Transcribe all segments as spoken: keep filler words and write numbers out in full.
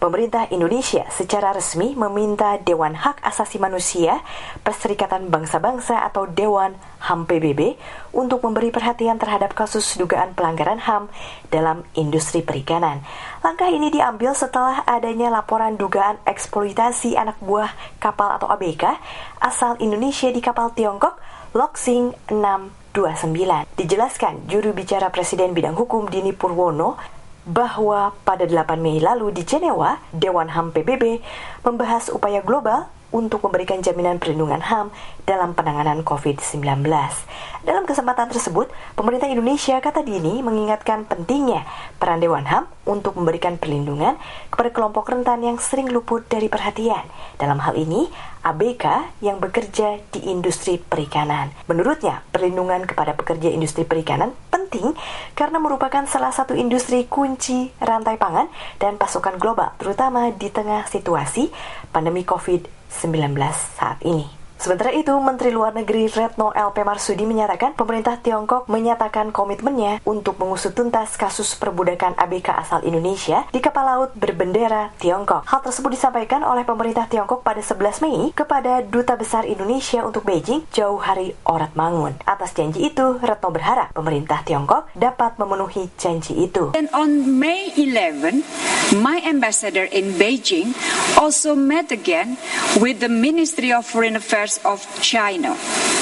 Pemerintah Indonesia secara resmi meminta Dewan Hak Asasi Manusia Perserikatan Bangsa-Bangsa atau Dewan H A M P B B untuk memberi perhatian terhadap kasus dugaan pelanggaran H A M dalam industri perikanan. Langkah ini diambil setelah adanya laporan dugaan eksploitasi anak buah kapal atau A B K asal Indonesia di kapal Tiongkok Loxing enam dua sembilan. Dijelaskan juru bicara Presiden Bidang Hukum Dini Purwono bahwa pada delapan Mei lalu di Jenewa, Dewan H A M P B B membahas upaya global untuk memberikan jaminan perlindungan H A M dalam penanganan covid sembilan belas. Dalam kesempatan tersebut, pemerintah Indonesia, kata Dini, mengingatkan pentingnya peran Dewan H A M untuk memberikan perlindungan kepada kelompok rentan yang sering luput dari perhatian. Dalam hal ini, A B K yang bekerja di industri perikanan. Menurutnya, perlindungan kepada pekerja industri perikanan penting karena merupakan salah satu industri kunci rantai pangan dan pasokan global, terutama di tengah situasi pandemi covid sembilan belas saat ini. Sementara itu, Menteri Luar Negeri Retno L P Marsudi menyatakan pemerintah Tiongkok menyatakan komitmennya untuk mengusut tuntas kasus perbudakan A B K asal Indonesia di kapal laut berbendera Tiongkok. Hal tersebut disampaikan oleh pemerintah Tiongkok pada sebelas Mei kepada Duta Besar Indonesia untuk Beijing, Jauhari Oratmangun. Atas janji itu, Retno berharap pemerintah Tiongkok dapat memenuhi janji itu. And on May eleventh, my ambassador in Beijing also met again with the Ministry of Foreign Affairs of China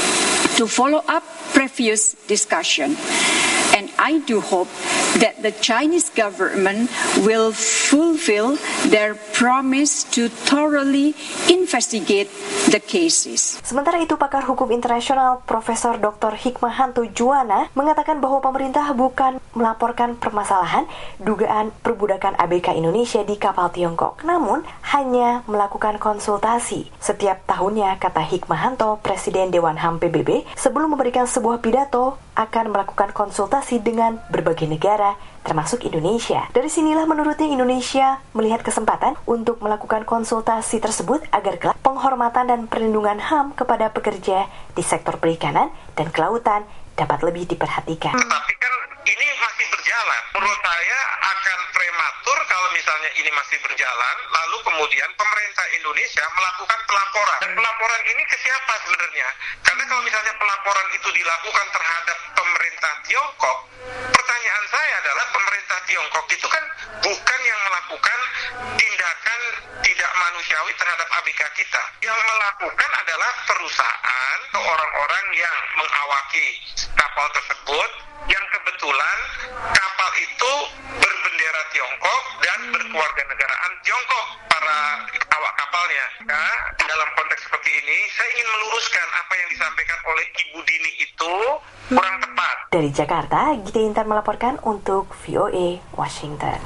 to follow up previous discussion. And I do hope that the Chinese government will fulfill their promise to thoroughly investigate the cases. Sementara itu, pakar hukum internasional Profesor Doktor Hikmahanto Juwana mengatakan bahwa pemerintah bukan melaporkan permasalahan dugaan perbudakan A B K Indonesia di kapal Tiongkok, namun hanya melakukan konsultasi. Setiap tahunnya, kata Hikmahanto, Presiden Dewan H A M P B B sebelum memberikan sebuah pidato akan melakukan konsultasi dengan berbagai negara, termasuk Indonesia. Dari sinilah menurutnya Indonesia melihat kesempatan untuk melakukan konsultasi tersebut agar kelak penghormatan dan perlindungan H A M kepada pekerja di sektor perikanan dan kelautan dapat lebih diperhatikan. Tetapi kan ini masih berjalan. Menurut saya akan prematur kalau misalnya ini masih berjalan, lalu kemudian pemerintah Indonesia melakukan pelaporan. Dan pelaporan ini ke siapa sebenarnya? Karena kalau misalnya pelaporan itu dilakukan terhadap pemerintah Tiongkok, pertanyaan saya adalah pemerintah Tiongkok itu kan bukan yang melakukan tindakan tidak manusiawi terhadap A B K kita. Yang melakukan adalah perusahaan atau orang-orang yang mengawaki kapal tersebut, yang kebetulan kapal itu berbendera Tiongkok dan berkewarganegaraan Tiongkok para awak kapalnya. Nah, dalam konteks seperti ini, saya ingin meluruskan apa yang disampaikan oleh Ibu Dini itu kurang tepat. Dari Jakarta, Gita Intan melaporkan untuk V O A Washington.